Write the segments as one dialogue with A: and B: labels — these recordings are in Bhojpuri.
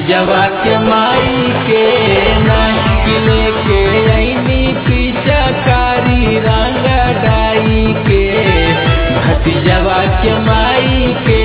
A: भतीजवा के माई के नाच लेके आईनी पिचकारी रंग डाई के भतीजवा के माई के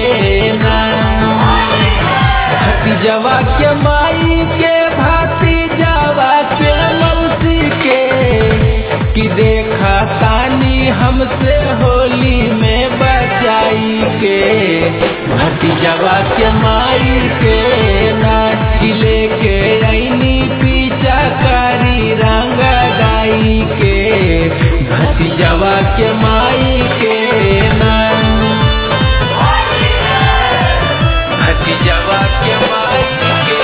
A: भतीजवा के माई के भतीजवा के मौसी के कि देखा तानी हमसे होली में बचाई के भतीजवा के माई के नाच लेके आईनी पिचकारी रंग डाई के भतीजवा के माई के भतीजवा के माई के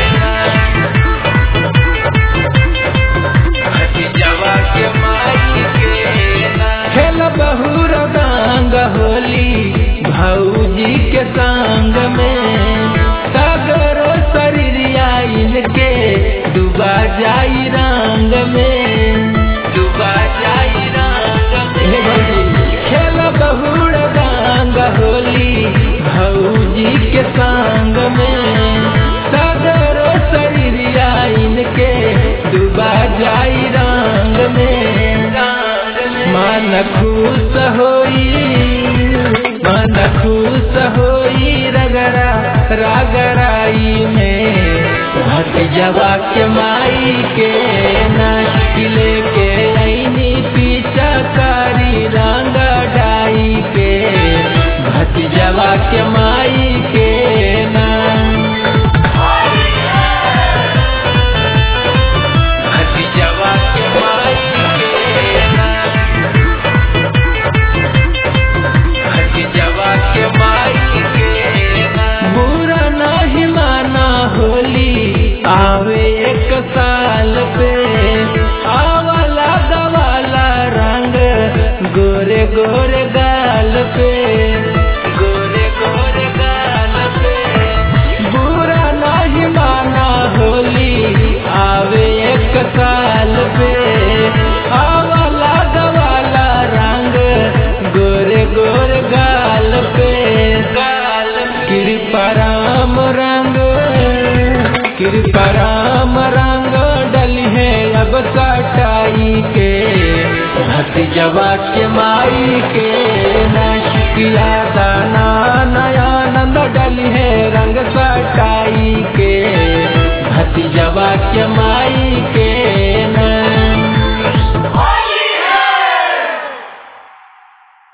A: भतीजवा के माई के खेल बहुर रंग होली भौजी के संग में सागर शरीरिया इनके डूबा जाई रंग में डूबा जाई रंग में खेल बहुर रंग होली भौजी के संग में सागर शरीरिया इनके डूबा जाई रंग में मन खुश होई रगड़ा रगड़ाई में भतीजवा के माई के नाच लेके आईनी पिचकारी रंग डाई के भतीजवा के माई के भतीजवा के माई के भतीजवा के माई के बुरा नहीं माना होली आवे एक साल पे आवाला दवाला रंग गोरे गोरे गाल पे गोरे गोरे गाल पे बुरा नहीं माना होली आवे एक साल पे आवाला दवाला रंग गोरे गोरे गाल पे कृपाराम रंग डली है अब सटाई के भतीजवा के माई के नशिया दाना नया नंद डली है रंग सटाई के भतीजवा के माई के